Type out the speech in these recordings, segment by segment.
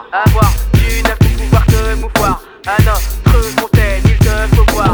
Avoir du neuf pour pouvoir te mouvoir. À notre fontaine, il te faut voir.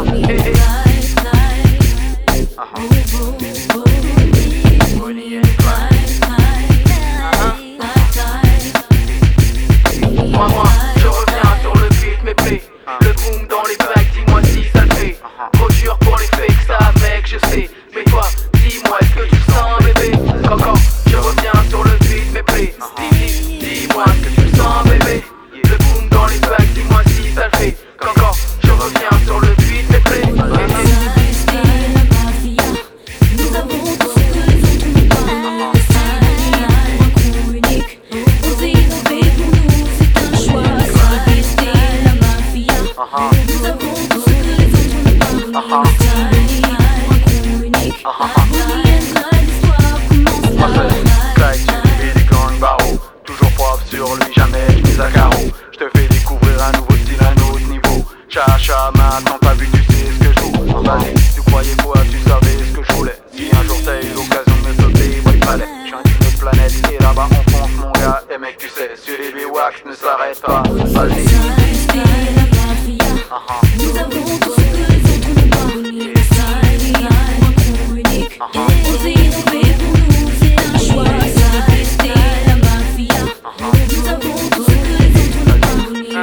Moi, je reviens sur le beat, mes plaies. Le boom dans les bacs, dis-moi si ça le fait. Trop dur pour les fakes, ça mec, je sais. Mais toi, dis-moi, est-ce que tu le sens, bébé? Quand je reviens sur le beat, mes plaies. Dis-moi, est-ce que tu le sens, bébé? Le boom dans les bacs, dis-moi si ça le fait. Quand je reviens sur le beat, mes plaies. Toujours propre sur lui, jamais je mise à carreau. Je te fais découvrir un nouveau style, un autre niveau. Cha-cha, maintenant t'as vu, tu sais ce que je joue. Vas-y, tu croyais quoi, tu savais ce que je voulais. Si un jour t'as eu l'occasion de me sauter, bah il fallait. Je viens d'une autre planète et là-bas on fonce mon gars. Et mec tu sais, sur les B-Wax ne s'arrête pas. Vas-y. Nous avons tout ce que les autres n'ont pas. Oser innover pour nous c'est un choix. Ça rester la mafia. Nous avons tout ce que les autres n'ont pas.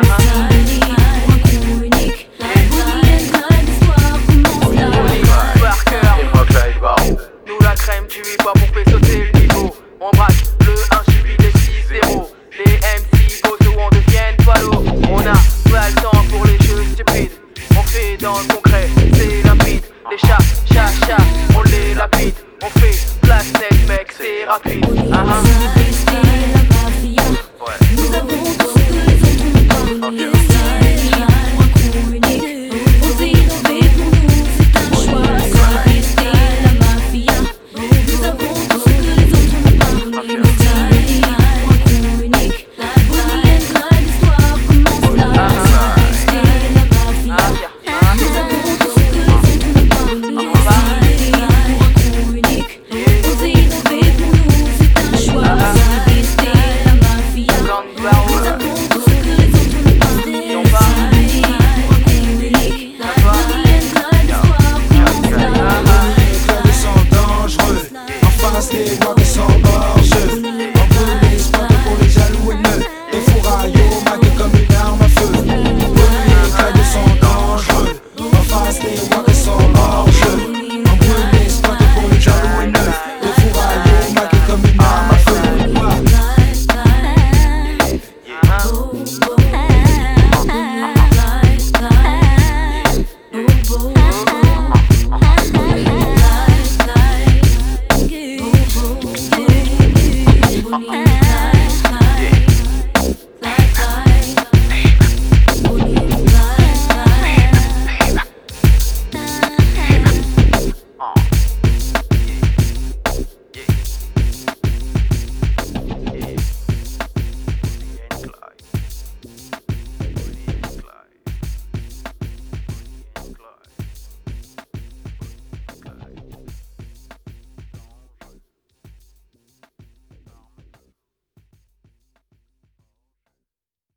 Unique. L'histoire commence là. Par cœur, Et moi Clyde Barreau. nous la crème du hip-hop, on fait sauter le niveau. On braque le 1 suivi des 6-0. Les MC bozo on devienne palo. On a pas le temps pour les jeux stupides. On fait dans le concret, c'est limpide. Les chats, on les lapide. On fait place net mec, c'est rapide. Rester la mafia. Nous avons tout ce que les autres n'ont pas. Unique. Oser innover pour nous c'est un choix. Ça rester la mafia. Nous avons tout ce que les autres n'ont pas. Unique. L'histoire commence là. Rester la mafia. Nous avons tout ce que les autres n'ont pas. Unique. Oser innover pour nous c'est un choix. Ça rester la mafia. Gang Barreau. Nous avons tout ce